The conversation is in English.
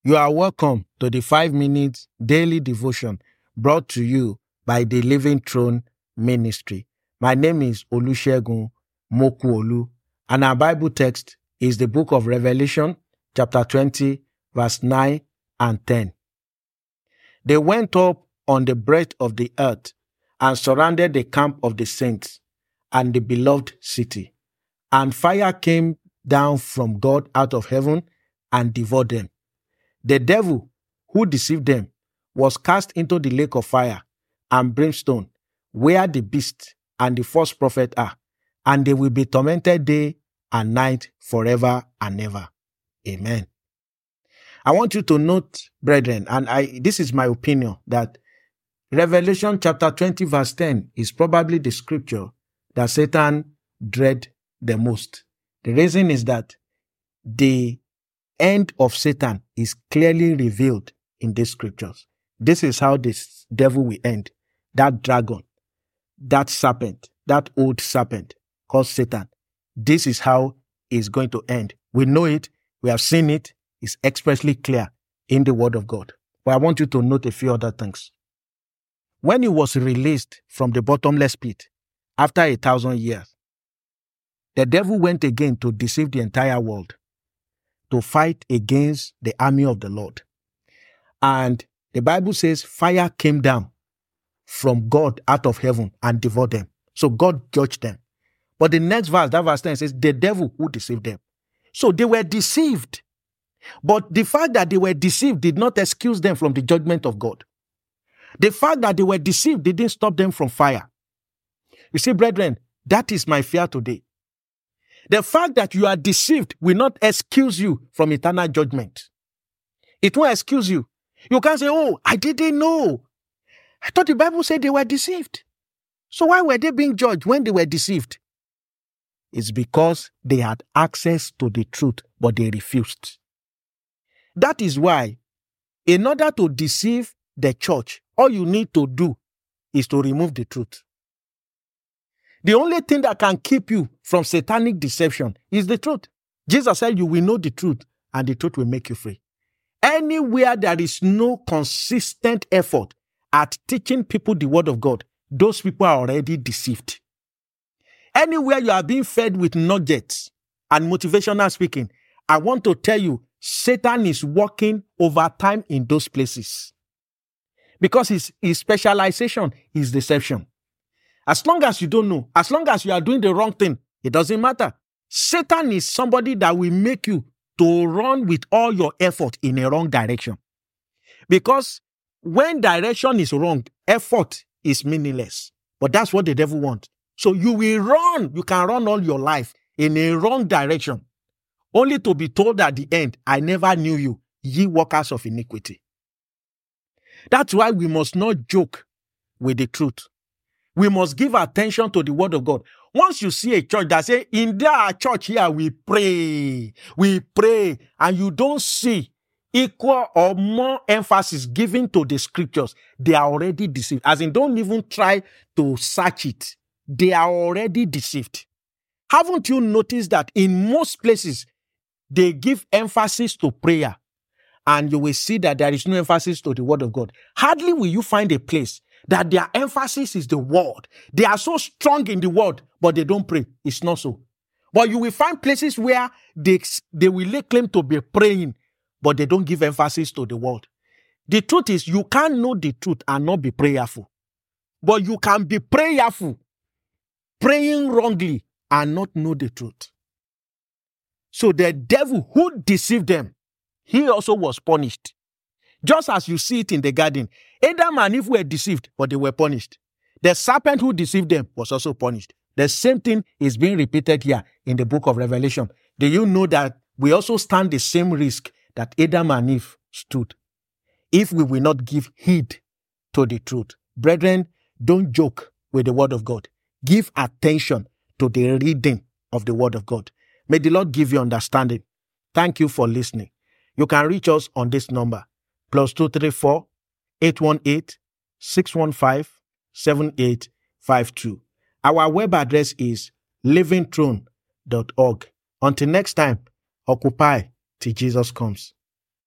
You are welcome to the 5 minutes daily devotion brought to you by the Living Throne Ministry. My name is Olusegun Mokuolu, and our Bible text is the book of Revelation, chapter 20, verse 9 and 10. They went up on the breadth of the earth and surrounded the camp of the saints and the beloved city. And fire came down from God out of heaven and devoured them. The devil who deceived them was cast into the lake of fire and brimstone, where the beast and the false prophet are, and they will be tormented day and night forever and ever. Amen. I want you to note, brethren, and this is my opinion, that Revelation chapter 20 verse 10 is probably the scripture that Satan dread the most. The reason is that the end of Satan is clearly revealed in these scriptures. This is how this devil will end. That dragon, that serpent, that old serpent called Satan. This is how it's going to end. We know it. We have seen it. It's expressly clear in the word of God. But I want you to note a few other things. When he was released from the bottomless pit after 1,000 years, the devil went again to deceive the entire world, to fight against the army of the Lord. And the Bible says fire came down from God out of heaven and devoured them. So God judged them. But the next verse, that verse 10 says, the devil who deceived them. So they were deceived. But the fact that they were deceived did not excuse them from the judgment of God. The fact that they were deceived didn't stop them from fire. You see, brethren, that is my fear today. The fact that you are deceived will not excuse you from eternal judgment. It won't excuse you. You can't say, oh, I didn't know. I thought the Bible said they were deceived. So why were they being judged when they were deceived? It's because they had access to the truth, but they refused. That is why, in order to deceive the church, all you need to do is to remove the truth. The only thing that can keep you from satanic deception is the truth. Jesus said you will know the truth and the truth will make you free. Anywhere there is no consistent effort at teaching people the word of God, those people are already deceived. Anywhere you are being fed with nuggets and motivational speaking, I want to tell you, Satan is working overtime in those places. Because his specialization is deception. As long as you don't know, as long as you are doing the wrong thing, it doesn't matter. Satan is somebody that will make you to run with all your effort in a wrong direction. Because when direction is wrong, effort is meaningless. But that's what the devil wants. So you will run. You can run all your life in a wrong direction, only to be told at the end, I never knew you, ye workers of iniquity. That's why we must not joke with the truth. We must give attention to the word of God. Once you see a church that say, in their church here, we pray, and you don't see equal or more emphasis given to the scriptures, they are already deceived. As in, don't even try to search it. They are already deceived. Haven't you noticed that in most places, they give emphasis to prayer, and you will see that there is no emphasis to the word of God? Hardly will you find a place that their emphasis is the word. They are so strong in the word, but they don't pray. It's not so. But you will find places where they will lay claim to be praying, but they don't give emphasis to the word. The truth is, you can't know the truth and not be prayerful. But you can be prayerful, praying wrongly, and not know the truth. So the devil who deceived them, he also was punished. Just as you see it in the garden, Adam and Eve were deceived, but they were punished. The serpent who deceived them was also punished. The same thing is being repeated here in the book of Revelation. Do you know that we also stand the same risk that Adam and Eve stood if we will not give heed to the truth? Brethren, don't joke with the word of God. Give attention to the reading of the word of God. May the Lord give you understanding. Thank you for listening. You can reach us on this number, +234 818 615 7852. Our web address is livingthrone.org. Until next time, occupy till Jesus comes.